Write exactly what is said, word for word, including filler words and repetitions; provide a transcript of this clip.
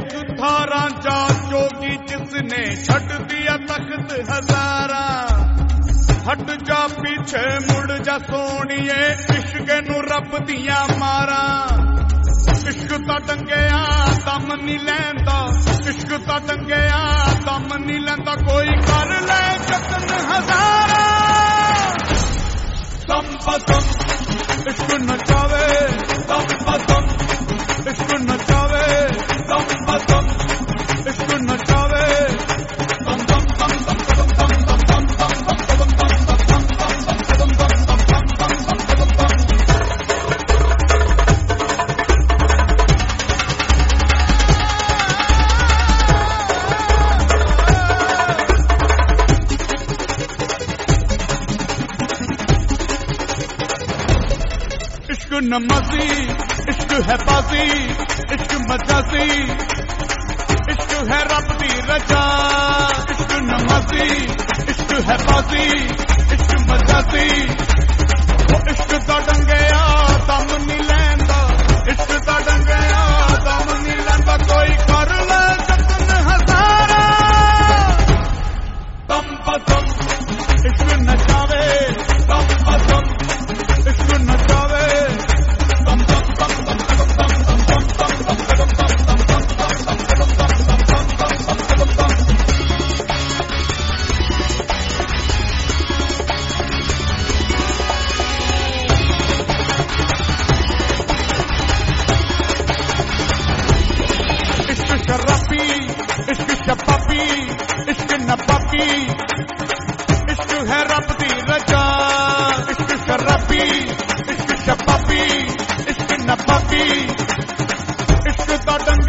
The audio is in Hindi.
एक था रांझा जोगी जिसने छट दिया तख्त हजारा। हट जा पीछे मुड़ जा सोनिए इश्क नू रब दिया मारा। इश्क ता डंगया दम नहीं लैंदा, इश्क ता डंगया दम नहीं लैंदा, कोई कर ले जतन हजारा। दम बदम इश्क नचावे, दम बदम इश्क नचावे, दम बदम इश्क नचावे। दम दम दम दम दम दम दम दम इश्क नमाजी इश्क है बाजी इश्क मजाजी इश्क है रब दी रजा। इश्क नमाजी इश्क है बाजी इश्क मजाजी, वो इश्क दा डंगया दम नहीं लैंदा, इश्क दा डंगया दम नहीं लैंदा, कोई कर ले जतन हजारा। दम बदम इश्क नचावे, दम बदम इश्क नचावे। इश्क शराबी इश्क शबाबी इश्क नबाबी, इश्क है रब दी रजा। इश्क शराबी इश्क शबाबी इश्क नबाबी, इश्क दा